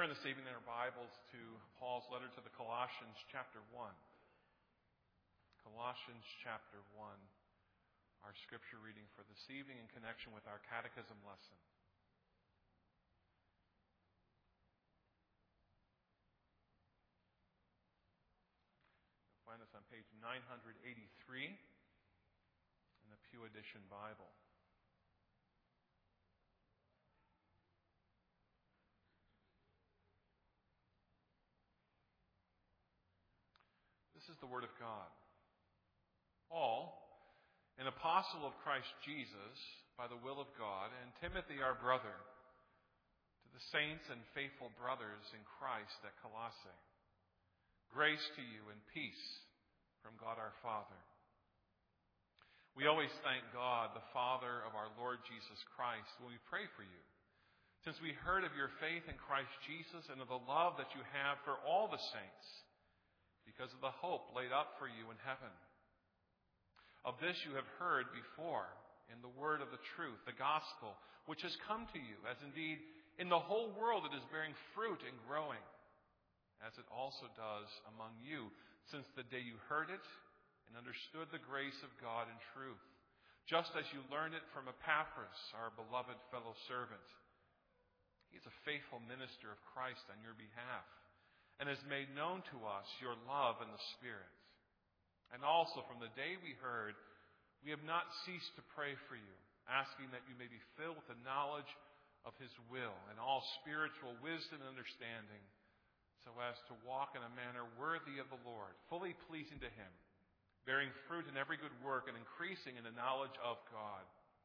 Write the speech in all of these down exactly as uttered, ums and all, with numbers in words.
Turn this evening in our Bibles to Paul's letter to the Colossians, chapter one. Colossians, chapter one, our scripture reading for this evening in connection with our catechism lesson. You'll find us on page nine eighty-three in the Pew Edition Bible. This is the Word of God. Paul, an apostle of Christ Jesus, by the will of God, and Timothy, our brother, to the saints and faithful brothers in Christ at Colossae. Grace to you and peace from God our Father. We always thank God, the Father of our Lord Jesus Christ, when we pray for you, since we heard of your faith in Christ Jesus and of the love that you have for all the saints, because of the hope laid up for you in heaven. Of this you have heard before in the word of the truth, the gospel, which has come to you, as indeed in the whole world it is bearing fruit and growing, as it also does among you, since the day you heard it and understood the grace of God in truth, just as you learned it from Epaphras, our beloved fellow servant. He is a faithful minister of Christ on your behalf, and has made known to us your love in the Spirit. And also from the day we heard, we have not ceased to pray for you, asking that you may be filled with the knowledge of His will and all spiritual wisdom and understanding, so as to walk in a manner worthy of the Lord, fully pleasing to Him, bearing fruit in every good work and increasing in the knowledge of God.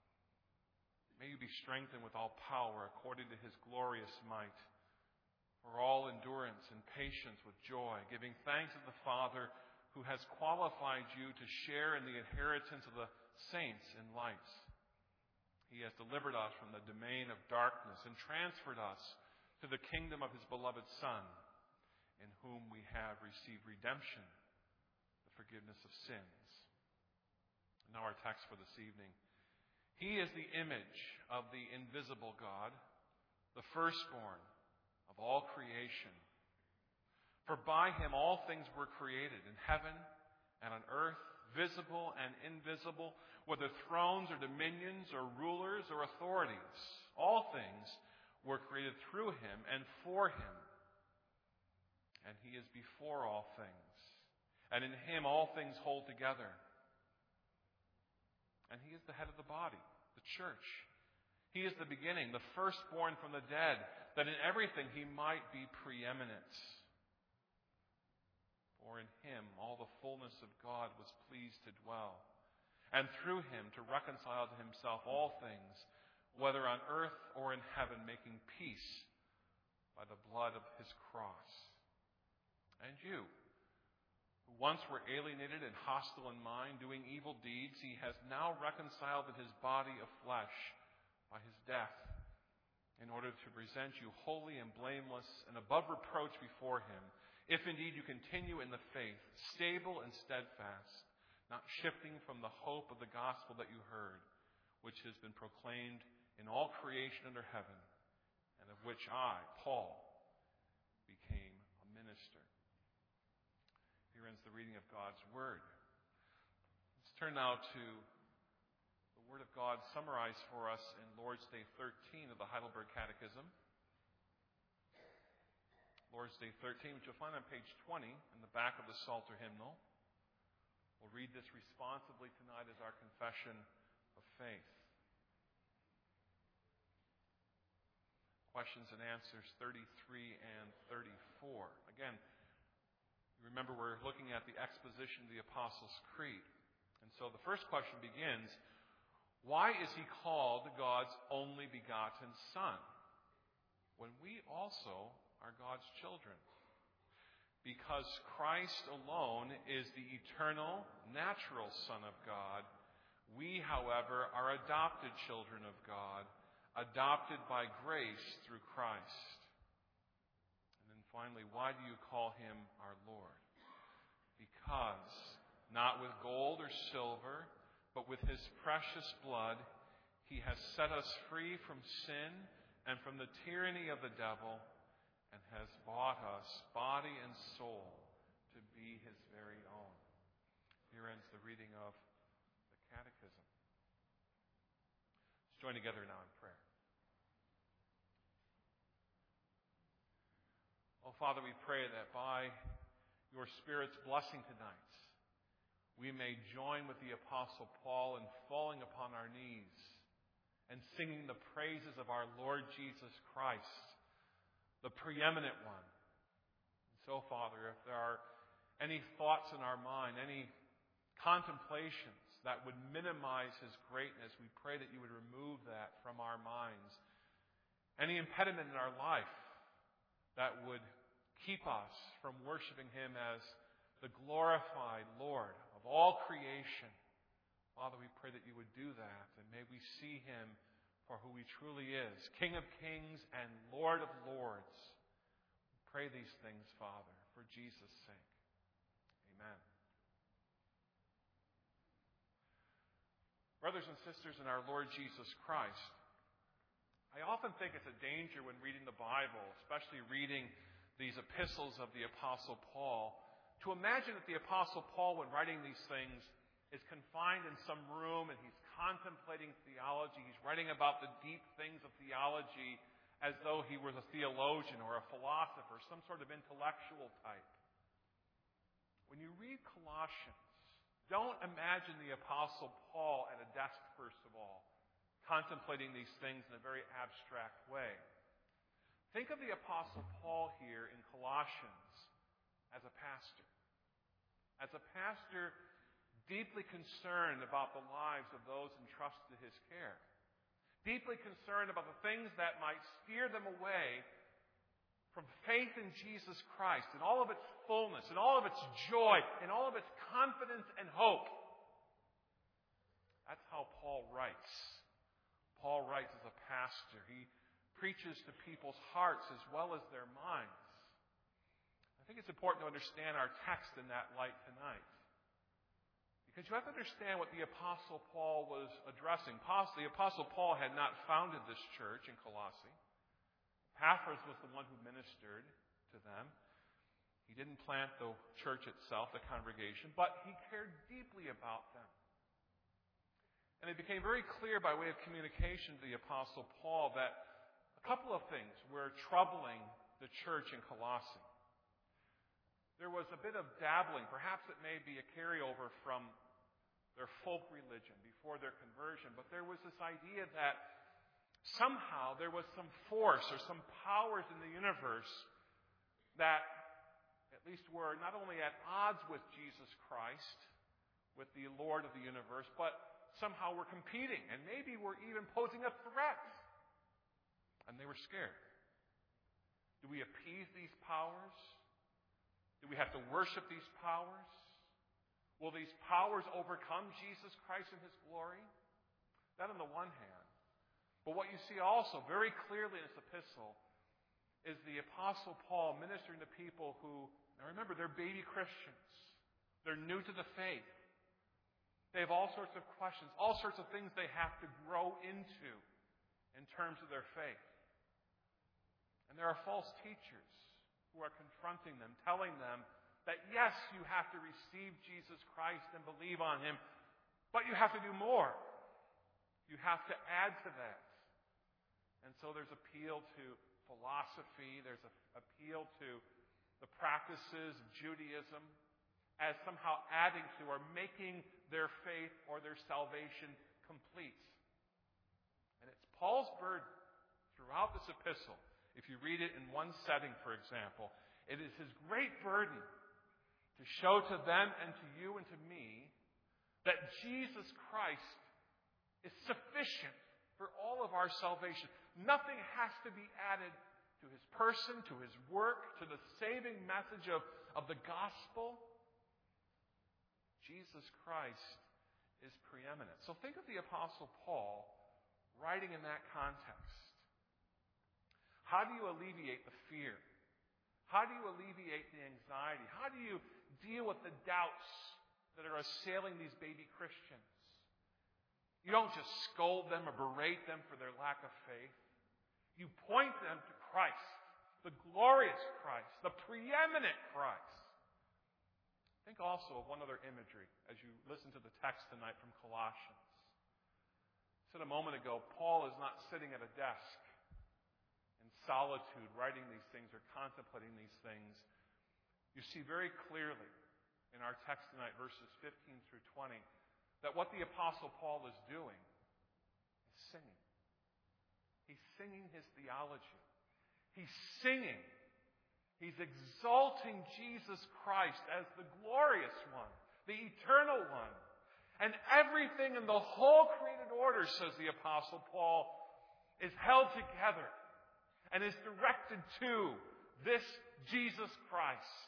May you be strengthened with all power according to His glorious might, for all endurance and patience with joy, giving thanks to the Father who has qualified you to share in the inheritance of the saints in light. He has delivered us from the domain of darkness and transferred us to the kingdom of His beloved Son, in whom we have received redemption, the forgiveness of sins. And now our text for this evening. He is the image of the invisible God, the firstborn of all creation. For by Him all things were created, in heaven and on earth, visible and invisible, whether thrones or dominions or rulers or authorities. All things were created through Him and for Him. And He is before all things. And in Him all things hold together. And He is the head of the body, the church. He is the beginning, the firstborn from the dead, that in everything He might be preeminent. For in Him all the fullness of God was pleased to dwell, and through Him to reconcile to Himself all things, whether on earth or in heaven, making peace by the blood of His cross. And you, who once were alienated and hostile in mind, doing evil deeds, He has now reconciled in His body of flesh by His death, in order to present you holy and blameless and above reproach before Him, if indeed you continue in the faith, stable and steadfast, not shifting from the hope of the gospel that you heard, which has been proclaimed in all creation under heaven, and of which I, Paul, became a minister. Here ends the reading of God's Word. Let's turn now to the Word of God summarized for us in Lord's Day thirteen of the Heidelberg Catechism. Lord's Day thirteen, which you'll find on page twenty in the back of the Psalter hymnal. We'll read this responsively tonight as our confession of faith. Questions and answers thirty-three and thirty-four. Again, remember we're looking at the exposition of the Apostles' Creed. And so the first question begins, why is He called God's only begotten Son, when we also are God's children? Because Christ alone is the eternal, natural Son of God. We, however, are adopted children of God, adopted by grace through Christ. And then finally, why do you call Him our Lord? Because, not with gold or silver, but with His precious blood, He has set us free from sin and from the tyranny of the devil, and has bought us, body and soul, to be his very own. Here ends the reading of the Catechism. Let's join together now in prayer. Oh, Father, we pray that by your Spirit's blessing tonight, we may join with the Apostle Paul in falling upon our knees and singing the praises of our Lord Jesus Christ, the preeminent one. And so, Father, if there are any thoughts in our mind, any contemplations that would minimize his greatness, we pray that you would remove that from our minds. Any impediment in our life that would keep us from worshiping him as the glorified Lord of all creation. Father, we pray that you would do that, and may we see him for who he truly is, King of kings and Lord of lords. We pray these things, Father, for Jesus' sake. Amen. Brothers and sisters in our Lord Jesus Christ, I often think it's a danger when reading the Bible, especially reading these epistles of the Apostle Paul, to imagine that the Apostle Paul, when writing these things, is confined in some room and he's contemplating theology. He's writing about the deep things of theology as though he was a theologian or a philosopher, some sort of intellectual type. When you read Colossians, don't imagine the Apostle Paul at a desk, first of all, contemplating these things in a very abstract way. Think of the Apostle Paul here in Colossians as a pastor. As a pastor deeply concerned about the lives of those entrusted to his care. Deeply concerned about the things that might steer them away from faith in Jesus Christ in all of its fullness, in all of its joy, in all of its confidence and hope. That's how Paul writes. Paul writes as a pastor. He preaches to people's hearts as well as their minds. I think it's important to understand our text in that light tonight. Because you have to understand what the Apostle Paul was addressing. The Apostle Paul had not founded this church in Colossae. Epaphras was the one who ministered to them. He didn't plant the church itself, the congregation, but he cared deeply about them. And it became very clear by way of communication to the Apostle Paul that a couple of things were troubling the church in Colossae. There was a bit of dabbling. Perhaps it may be a carryover from their folk religion before their conversion, but there was this idea that somehow there was some force or some powers in the universe that at least were not only at odds with Jesus Christ, with the Lord of the universe, but somehow were competing and maybe were even posing a threat. And they were scared. Do we appease these powers? Do we have to worship these powers? Will these powers overcome Jesus Christ in his glory? That on the one hand. But what you see also very clearly in this epistle is the Apostle Paul ministering to people who, now remember, they're baby Christians. They're new to the faith. They have all sorts of questions, all sorts of things they have to grow into in terms of their faith. And there are false teachers who are confronting them, telling them that yes, you have to receive Jesus Christ and believe on him, but you have to do more. You have to add to that. And so there's appeal to philosophy, there's a, appeal to the practices of Judaism as somehow adding to or making their faith or their salvation complete. And it's Paul's burden throughout this epistle. If you read it in one setting, for example, it is his great burden to show to them and to you and to me that Jesus Christ is sufficient for all of our salvation. Nothing has to be added to his person, to his work, to the saving message of, of the gospel. Jesus Christ is preeminent. So think of the Apostle Paul writing in that context. How do you alleviate the fear? How do you alleviate the anxiety? How do you deal with the doubts that are assailing these baby Christians? You don't just scold them or berate them for their lack of faith. You point them to Christ, the glorious Christ, the preeminent Christ. Think also of one other imagery as you listen to the text tonight from Colossians. I said a moment ago, Paul is not sitting at a desk in solitude writing these things or contemplating these things. You see very clearly in our text tonight, verses fifteen through twenty, that what the Apostle Paul is doing is singing. He's singing his theology. He's singing. He's exalting Jesus Christ as the glorious one, the eternal one. And everything in the whole created order, says the Apostle Paul, is held together and is directed to this Jesus Christ.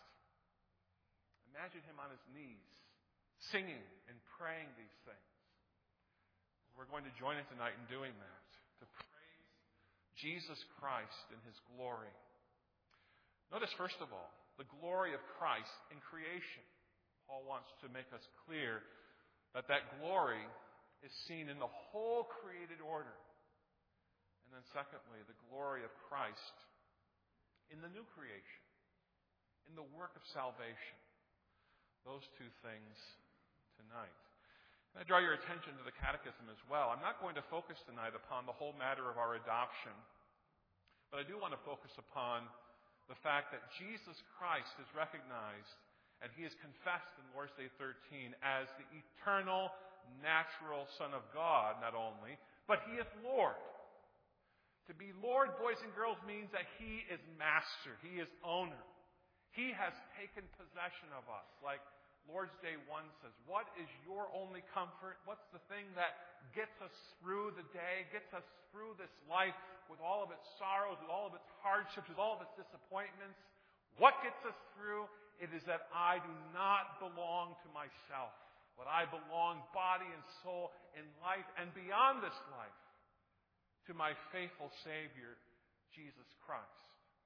Imagine him on his knees, singing and praying these things. We're going to join him tonight in doing that, to praise Jesus Christ in his glory. Notice, first of all, the glory of Christ in creation. Paul wants to make us clear that that glory is seen in the whole created order. And then secondly, the glory of Christ in the new creation, in the work of salvation. Those two things tonight. And I draw your attention to the Catechism as well. I'm not going to focus tonight upon the whole matter of our adoption, but I do want to focus upon the fact that Jesus Christ is recognized and he is confessed in Lord's Day thirteen as the eternal, natural Son of God, not only, but he is Lord. To be Lord, boys and girls, means that he is master. He is owner. He has taken possession of us. Like Lord's Day one says, what is your only comfort? What's the thing that gets us through the day, gets us through this life with all of its sorrows, with all of its hardships, with all of its disappointments? What gets us through? It is that I do not belong to myself, but I belong body and soul in life and beyond this life to my faithful Savior, Jesus Christ.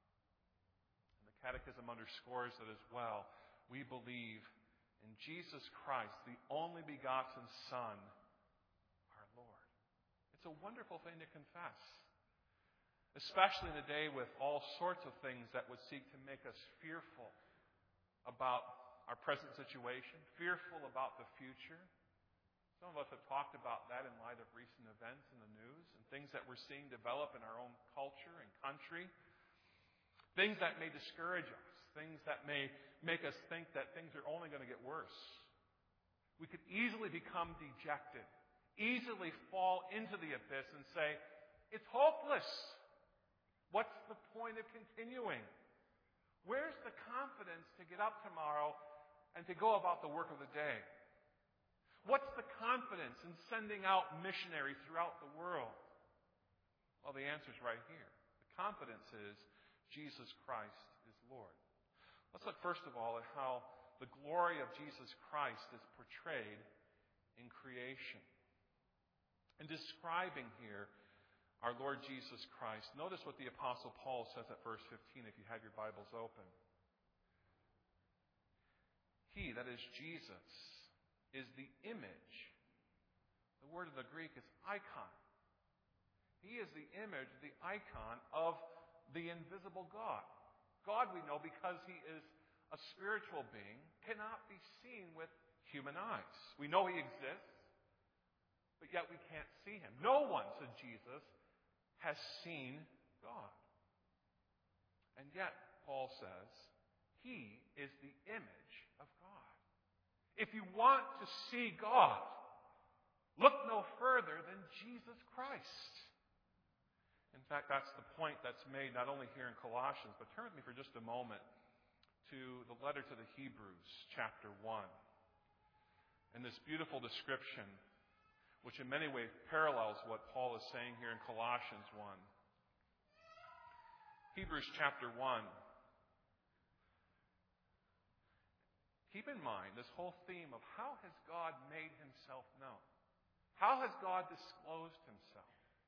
And the Catechism underscores that as well. We believe in Jesus Christ, the only begotten Son, our Lord. It's a wonderful thing to confess, especially in a day with all sorts of things that would seek to make us fearful about our present situation, fearful about the future. Some of us have talked about that in light of recent events in the news and things that we're seeing develop in our own culture and country. Things that may discourage us, things that may make us think that things are only going to get worse. We could easily become dejected, easily fall into the abyss and say, it's hopeless. What's the point of continuing? Where's the confidence to get up tomorrow and to go about the work of the day? What's the confidence in sending out missionaries throughout the world? Well, the answer's right here. The confidence is Jesus Christ is Lord. Let's look first of all at how the glory of Jesus Christ is portrayed in creation. In describing here our Lord Jesus Christ, notice what the Apostle Paul says at verse fifteen, if you have your Bibles open. He, that is Jesus, is the image. The word in the Greek is icon. He is the image, the icon of the invisible God. God, we know, because he is a spiritual being, cannot be seen with human eyes. We know he exists, but yet we can't see him. No one, said Jesus, has seen God. And yet, Paul says, he is the image of God. If you want to see God, look no further than Jesus Christ. In fact, that's the point that's made not only here in Colossians, but turn with me for just a moment to the letter to the Hebrews, chapter one. And this beautiful description, which in many ways parallels what Paul is saying here in Colossians one. Hebrews chapter one. Keep in mind this whole theme of how has God made himself known? How has God disclosed himself?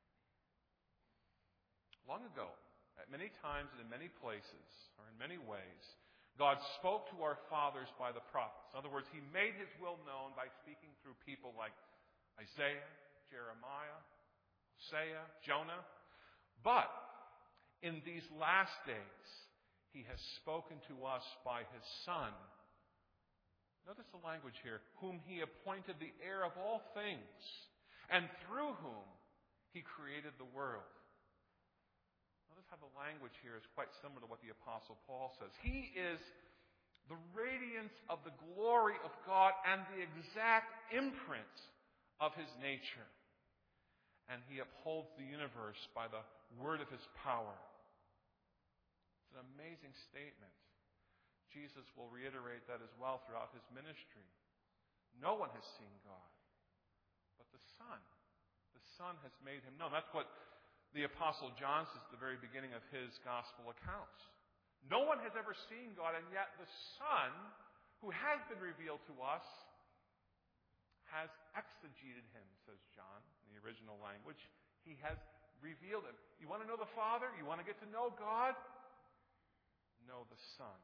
Long ago, at many times and in many places, or in many ways, God spoke to our fathers by the prophets. In other words, he made his will known by speaking through people like Isaiah, Jeremiah, Hosea, Jonah. But in these last days, he has spoken to us by his Son. Notice the language here. Whom he appointed the heir of all things, and through whom he created the world. Notice how the language here is quite similar to what the Apostle Paul says. He is the radiance of the glory of God and the exact imprint of his nature. And he upholds the universe by the word of his power. It's an amazing statement. Jesus will reiterate that as well throughout his ministry. No one has seen God, but the Son. The Son has made him known. That's what the Apostle John says at the very beginning of his gospel accounts. No one has ever seen God, and yet the Son, who has been revealed to us, has exegeted him, says John, in the original language. He has revealed him. You want to know the Father? You want to get to know God? Know the Son.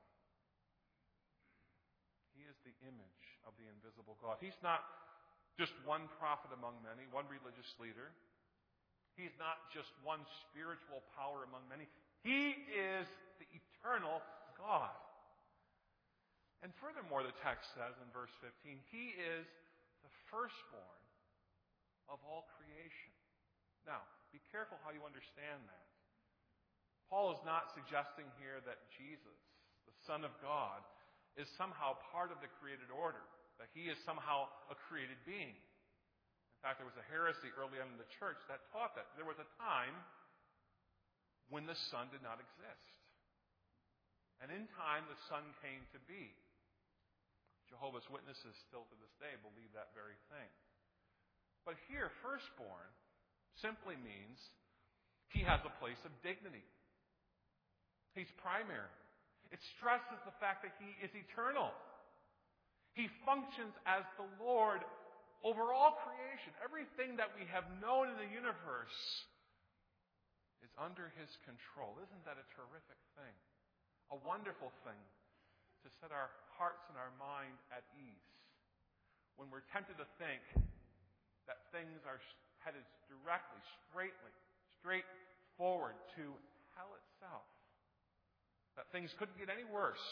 He is the image of the invisible God. He's not just one prophet among many, one religious leader. He's not just one spiritual power among many. He is the eternal God. And furthermore, the text says in verse fifteen, he is the firstborn of all creation. Now, be careful how you understand that. Paul is not suggesting here that Jesus, the Son of God, is somehow part of the created order, that he is somehow a created being. In fact, there was a heresy early on in the church that taught that. There was a time when the Son did not exist. And in time, the Son came to be. Jehovah's Witnesses still to this day believe that very thing. But here, firstborn simply means he has a place of dignity. He's primary. It stresses the fact that he is eternal. He functions as the Lord over all creation. Everything that we have known in the universe is under his control. Isn't that a terrific thing? A wonderful thing to set our hearts and our mind at ease when we're tempted to think that things are headed directly, straightly, straight forward to hell itself. That things couldn't get any worse.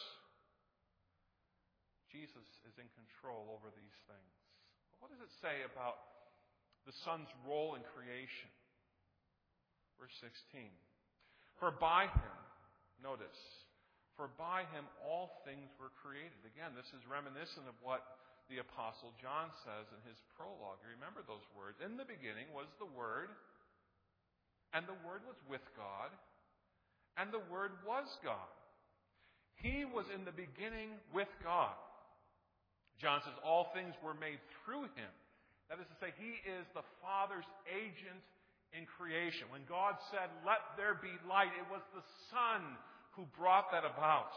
Jesus is in control over these things. But what does it say about the Son's role in creation? Verse sixteen. For by him, notice, for by him all things were created. Again, this is reminiscent of what the Apostle John says in his prologue. You remember those words. In the beginning was the Word, and the Word was with God, and the Word was God. He was in the beginning with God. John says all things were made through him. That is to say, he is the Father's agent in creation. When God said, "Let there be light," it was the Son who brought that about.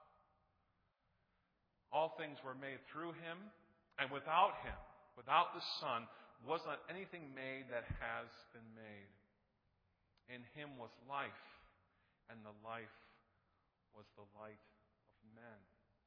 All things were made through him, and without him, without the Son, was not anything made that has been made. In him was life, and the life was the light of men.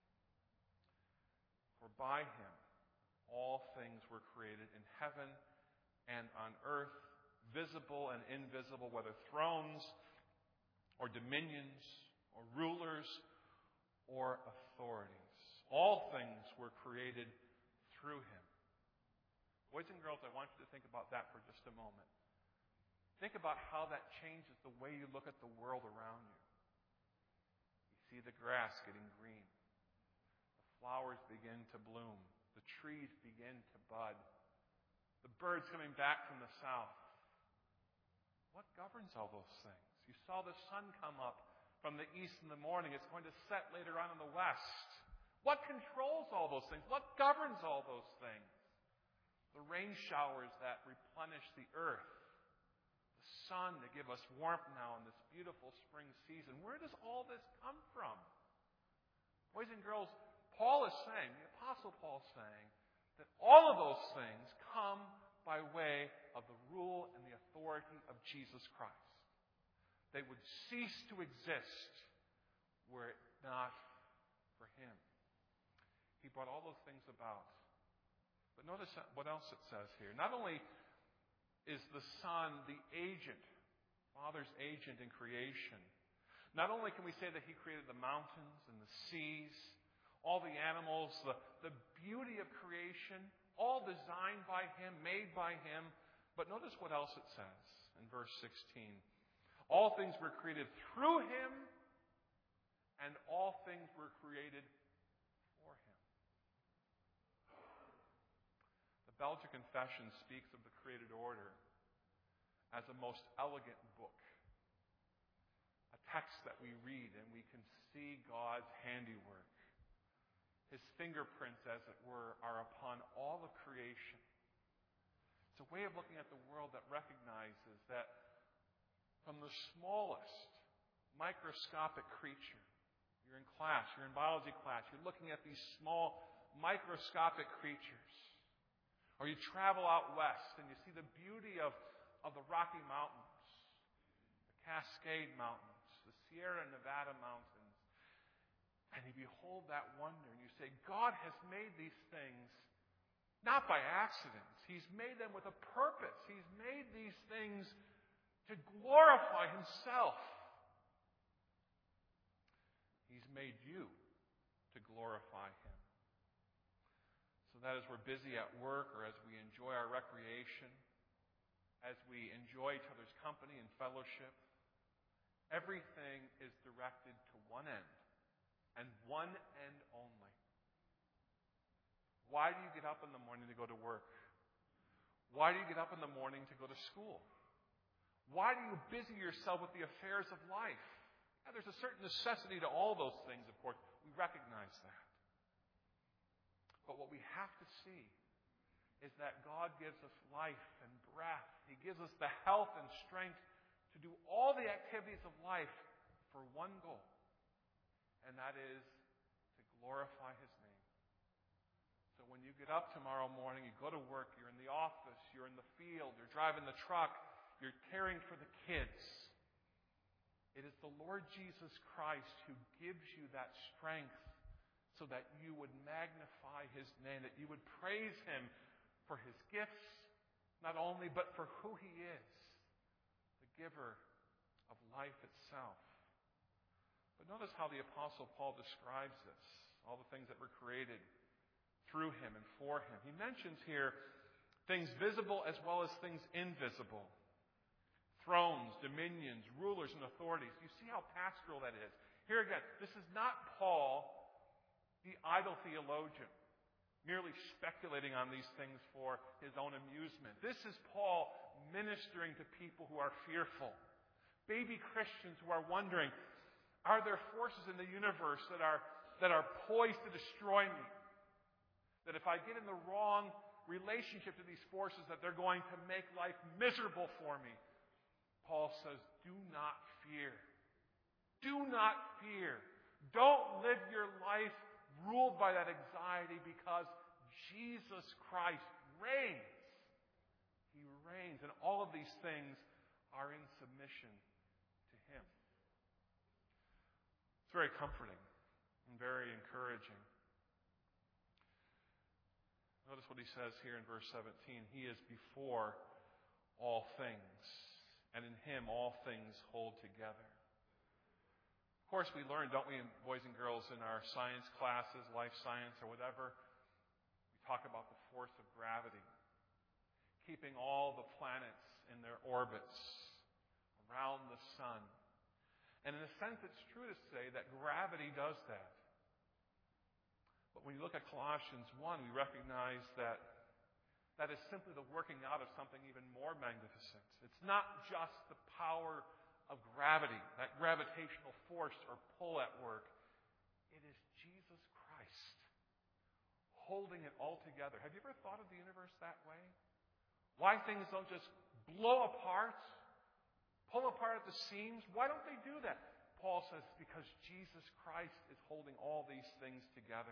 For by him all things were created in heaven and on earth, visible and invisible, whether thrones or dominions or rulers or authorities. All things were created through him. Boys and girls, I want you to think about that for just a moment. Think about how that changes the way you look at the world around you. You see the grass getting green. The flowers begin to bloom. The trees begin to bud. The birds coming back from the south. What governs all those things? You saw the sun come up from the east in the morning. It's going to set later on in the west. What controls all those things? What governs all those things? The rain showers that replenish the earth. The sun to give us warmth now in this beautiful spring season. Where does all this come from? Boys and girls, Paul is saying, the Apostle Paul is saying, that all of those things come by way of the rule and the authority of Jesus Christ. They would cease to exist were it not for him. He brought all those things about. But notice what else it says here. Not only is the Son the agent, Father's agent in creation, Not only can we say that He created the mountains and the seas, all the animals, the, the beauty of creation, all designed by Him, made by Him, but notice what else it says in verse sixteen. All things were created through Him, and all things were created for Him. The Belgian Confession speaks of the created order as a most elegant book. A text that we read and we can see God's handiwork. His fingerprints, as it were, are upon all of creation. It's a way of looking at the world that recognizes that from the smallest microscopic creature, you're in class, you're in biology class, you're looking at these small microscopic creatures. Or you travel out west and you see the beauty of, of the Rocky Mountains, the Cascade Mountains, the Sierra Nevada Mountains. And you behold that wonder and you say, God has made these things not by accident. He's made them with a purpose. He's made these things to glorify Himself. He's made you to glorify Him. So that as we're busy at work or as we enjoy our recreation, as we enjoy each other's company and fellowship, everything is directed to one end, and one end only. Why do you get up in the morning to go to work? Why do you get up in the morning to go to school? Why do you busy yourself with the affairs of life? Yeah, there's a certain necessity to all those things, of course. We recognize that. But what we have to see is that God gives us life and breath. He gives us the health and strength to do all the activities of life for one goal, and that is to glorify His name. So when you get up tomorrow morning, you go to work, you're in the office, you're in the field, you're driving the truck, you're caring for the kids. It is the Lord Jesus Christ who gives you that strength so that you would magnify His name, that you would praise Him for His gifts, not only, but for who He is, the giver of life itself. But notice how the Apostle Paul describes this, all the things that were created through Him and for Him. He mentions here things visible as well as things invisible. Thrones, dominions, rulers, and authorities. You see how pastoral that is. Here again, this is not Paul, the idle theologian, merely speculating on these things for his own amusement. This is Paul ministering to people who are fearful. Baby Christians who are wondering, are there forces in the universe that are, that are poised to destroy me? That if I get in the wrong relationship to these forces, that they're going to make life miserable for me. Paul says, do not fear. Do not fear. Don't live your life ruled by that anxiety because Jesus Christ reigns. He reigns, and all of these things are in submission to Him. It's very comforting and very encouraging. Notice what he says here in verse seventeen. He is before all things, and in Him all things hold together. Of course, we learn, don't we, boys and girls, in our science classes, life science or whatever, we talk about the force of gravity, keeping all the planets in their orbits around the sun. And in a sense, it's true to say that gravity does that. But when you look at Colossians one, we recognize that that is simply the working out of something even more magnificent. It's not just the power of gravity, that gravitational force or pull at work. It is Jesus Christ holding it all together. Have you ever thought of the universe that way? Why things don't just blow apart, pull apart at the seams? Why don't they do that? Paul says, because Jesus Christ is holding all these things together.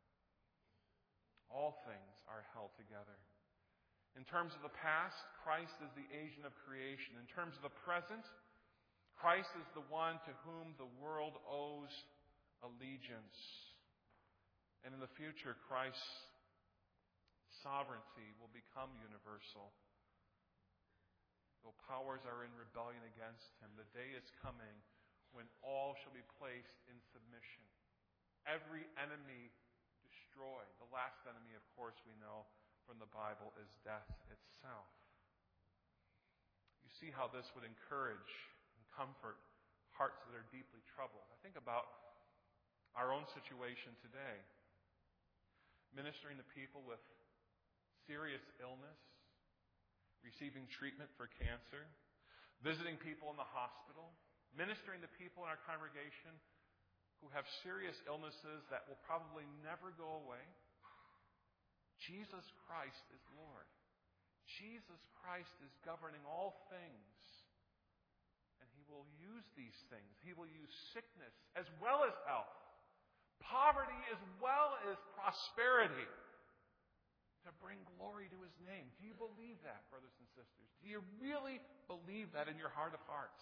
All things are held together. In terms of the past, Christ is the agent of creation. In terms of the present, Christ is the one to whom the world owes allegiance. And in the future, Christ's sovereignty will become universal. Though powers are in rebellion against Him, the day is coming when all shall be placed in submission. Every enemy destroyed. The last enemy, of course, we know from the Bible is death itself. You see how this would encourage and comfort hearts that are deeply troubled. I think about our own situation today. Ministering to people with serious illness, receiving treatment for cancer, visiting people in the hospital, ministering to people in our congregation who have serious illnesses that will probably never go away. Jesus Christ is Lord. Jesus Christ is governing all things. And He will use these things. He will use sickness as well as health, poverty as well as prosperity, to bring glory to His name. Do you believe that, brothers and sisters? Do you really believe that in your heart of hearts?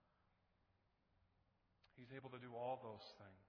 He's able to do all those things.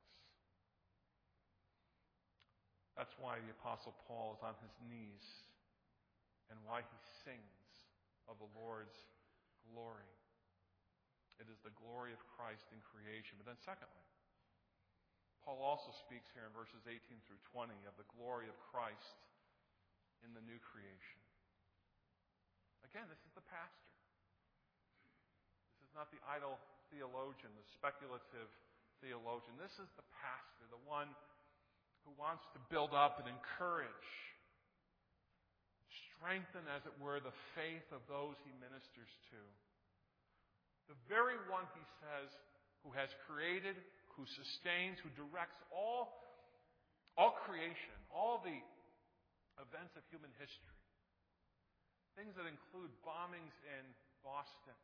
That's why the Apostle Paul is on his knees and why he sings of the Lord's glory. It is the glory of Christ in creation. But then secondly, Paul also speaks here in verses eighteen through twenty of the glory of Christ in the new creation. Again, this is the pastor. This is not the idle theologian, the speculative theologian. This is the pastor, the one who wants to build up and encourage, strengthen, as it were, the faith of those he ministers to. The very one, he says, who has created, who sustains, who directs all, all creation, all the events of human history. Things that include bombings in Boston,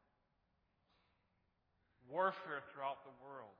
warfare throughout the world.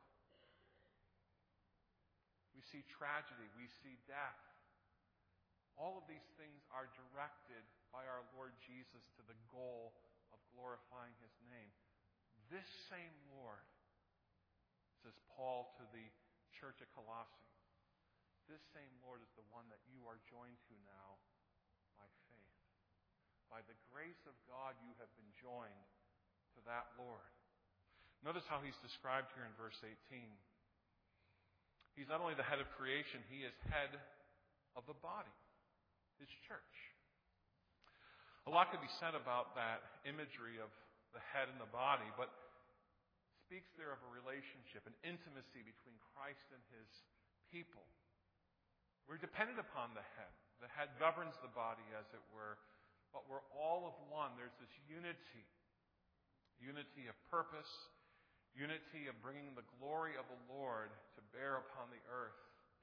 We see tragedy, we see death. All of these things are directed by our Lord Jesus to the goal of glorifying His name. This same Lord, says Paul to the church at Colossae, this same Lord is the one that you are joined to now by faith. By the grace of God, you have been joined to that Lord. Notice how He's described here in verse eighteen. He's not only the head of creation, He is head of the body, His church. A lot could be said about that imagery of the head and the body, but speaks there of a relationship, an intimacy between Christ and His people. We're dependent upon the head. The head governs the body, as it were, but we're all of one. There's this unity, unity of purpose, unity of bringing the glory of the Lord to bear upon the earth.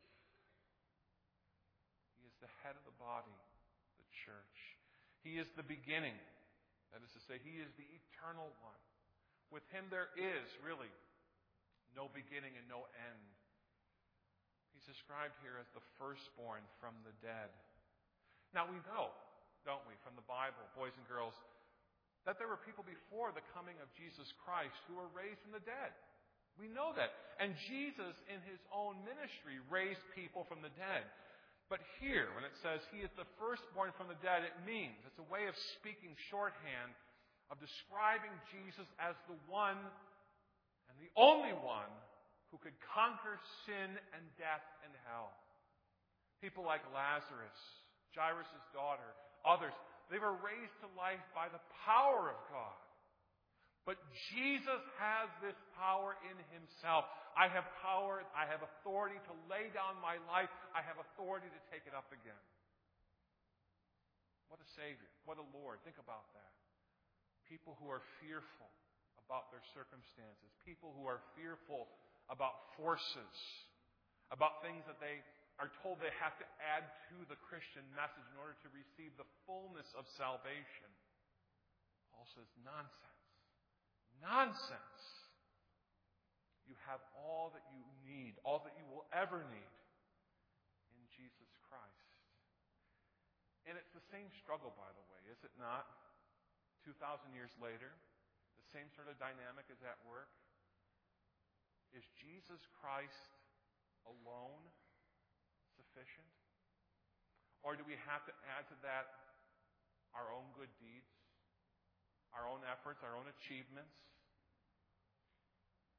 He is the head of the body, the church. He is the beginning. That is to say, He is the eternal one. With Him there is really no beginning and no end. He's described here as the firstborn from the dead. Now we know, don't we, from the Bible, boys and girls, that there were people before the coming of Jesus Christ who were raised from the dead. We know that. And Jesus, in His own ministry, raised people from the dead. But here, when it says He is the firstborn from the dead, it means, it's a way of speaking shorthand, of describing Jesus as the one and the only one who could conquer sin and death and hell. People like Lazarus, Jairus' daughter, others, they were raised to life by the power of God. But Jesus has this power in Himself. I have power, I have authority to lay down my life. I have authority to take it up again. What a Savior. What a Lord. Think about that. People who are fearful about their circumstances. People who are fearful about forces. About things that they are told they have to add to the Christian message in order to receive the fullness of salvation. Paul says, nonsense. Nonsense. You have all that you need, all that you will ever need in Jesus Christ. And it's the same struggle, by the way, is it not? two thousand years later, the same sort of dynamic is at work. Is Jesus Christ alone sufficient? Or do we have to add to that our own good deeds, our own efforts, our own achievements?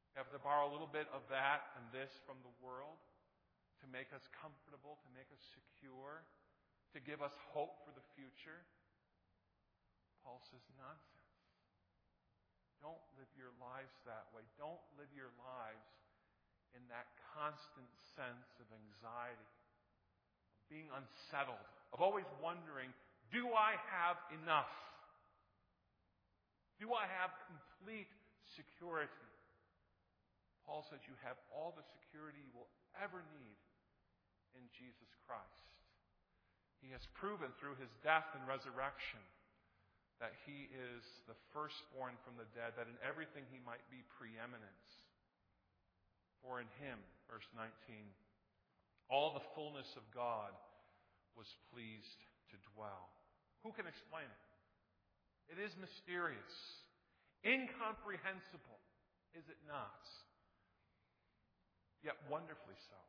We have to borrow a little bit of that and this from the world to make us comfortable, to make us secure, to give us hope for the future. Paul says, nonsense. Don't live your lives that way. Don't live your lives in that constant sense of anxiety, of being unsettled, of always wondering, do I have enough? Do I have complete security? Paul says you have all the security you will ever need in Jesus Christ. He has proven through his death and resurrection that he is the firstborn from the dead, that in everything he might be preeminence. For in him, verse nineteen, all the fullness of God was pleased to dwell. Who can explain it? It is mysterious, incomprehensible, is it not? Yet wonderfully so.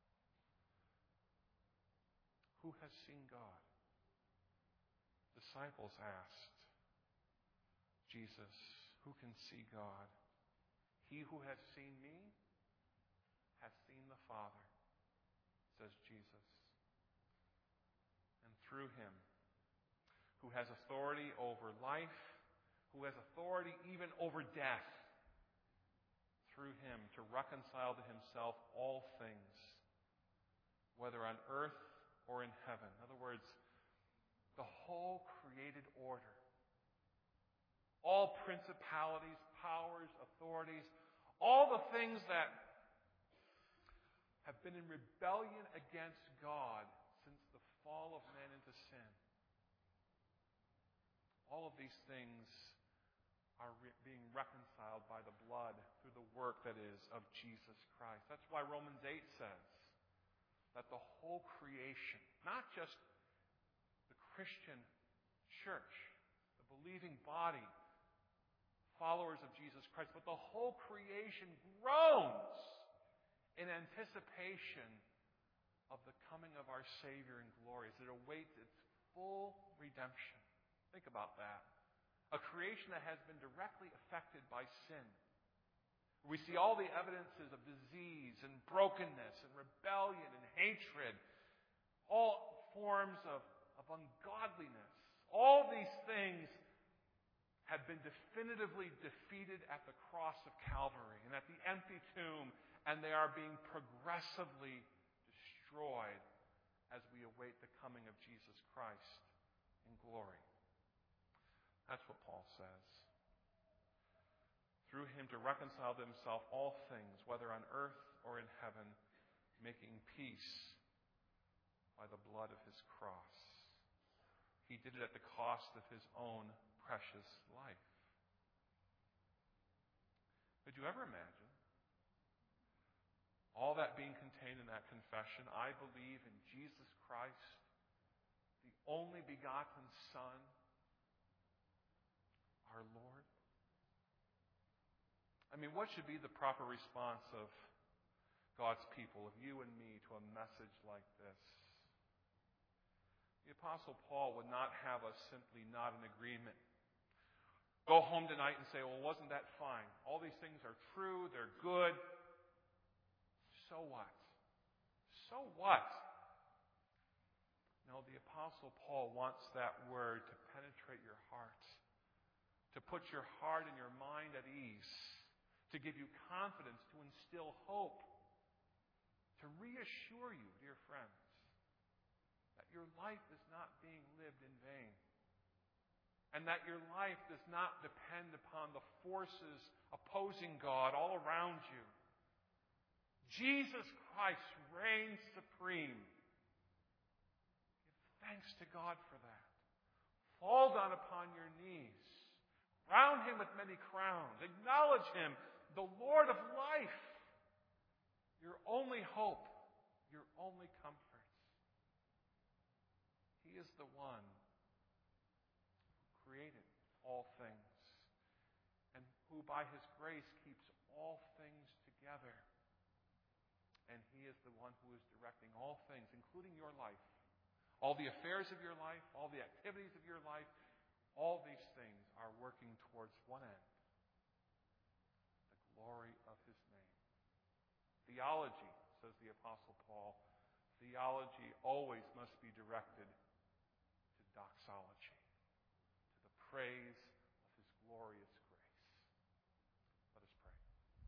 Who has seen God? Disciples asked Jesus, who can see God? He who has seen me has seen the Father, says Jesus. And through him, who has authority over life, who has authority even over death, through him to reconcile to himself all things, whether on earth or in heaven. In other words, the whole created order. All principalities, powers, authorities, all the things that have been in rebellion against God since the fall of man into sin. All of these things are re- being reconciled by the blood through the work that is of Jesus Christ. That's why Romans eight says that the whole creation, not just the Christian church, the believing body, followers of Jesus Christ, but the whole creation groans in anticipation of the coming of our Savior in glory as it awaits its full redemption. Think about that. A creation that has been directly affected by sin. We see all the evidences of disease and brokenness and rebellion and hatred, all forms of, of ungodliness. All these things have been definitively defeated at the cross of Calvary and at the empty tomb, and they are being progressively destroyed as we await the coming of Jesus Christ in glory. That's what Paul says. Through him to reconcile to himself all things, whether on earth or in heaven, making peace by the blood of his cross. He did it at the cost of his own precious life. Could you ever imagine all that being contained in that confession? I believe in Jesus Christ, the only begotten Son, our Lord. I mean, what should be the proper response of God's people, of you and me, to a message like this? The Apostle Paul would not have us simply nod in agreement. Go home tonight and say, well, wasn't that fine? All these things are true, they're good. So what? So what? No, the Apostle Paul wants that word to penetrate your heart, to put your heart and your mind at ease, to give you confidence, to instill hope, to reassure you, dear friends, that your life is not being lived in vain, and that your life does not depend upon the forces opposing God all around you. Jesus Christ reigns supreme. Give thanks to God for that. Fall down upon your knees. Crown him with many crowns. Acknowledge him, the Lord of life. Your only hope, your only comfort. He is the one who created all things and who by his grace keeps all things together. And he is the one who is directing all things, including your life. All the affairs of your life, all the activities of your life, all these things are working towards one end. The glory of his theology, says the Apostle Paul, theology always must be directed to doxology, to the praise of His glorious grace. Let us pray.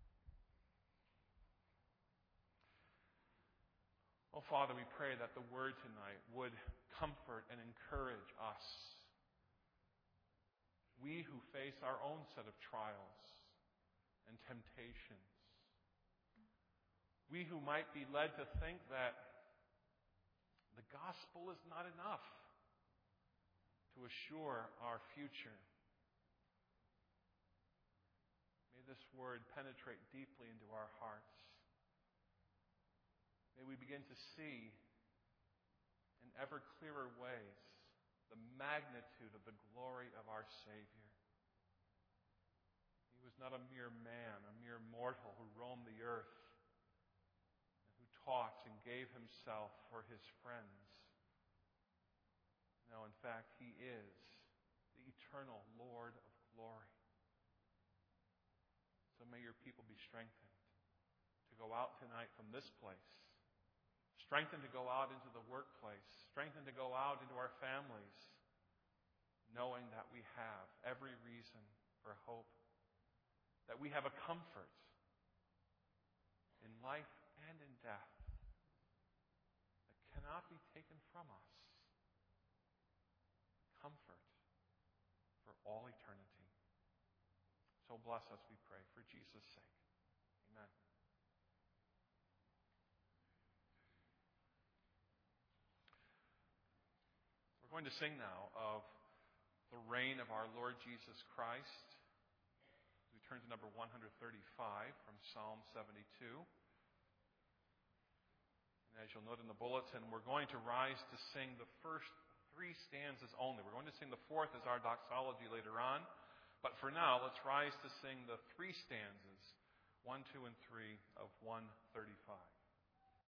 Oh, Father, we pray that the Word tonight would comfort and encourage us, we who face our own set of trials and temptations. We who might be led to think that the gospel is not enough to assure our future. May this word penetrate deeply into our hearts. May we begin to see in ever clearer ways the magnitude of the glory of our Savior. He was not a mere man, a mere mortal who roamed the earth and who taught and gave himself for his friends. No, in fact, He is the eternal Lord of glory. So may your people be strengthened to go out tonight from this place, strengthened to go out into the workplace, strengthened to go out into our families, knowing that we have every reason for hope, that we have a comfort in life and in death that cannot be taken from us. Comfort for all eternity. So bless us, we pray, for Jesus' sake. Amen. We're going to sing now of the reign of our Lord Jesus Christ. We turn to number one thirty-five from Psalm seventy-two. And as you'll note in the bulletin, we're going to rise to sing the first three stanzas only. We're going to sing the fourth as our doxology later on. But for now, let's rise to sing the three stanzas, one, two, and three of one thirty-five.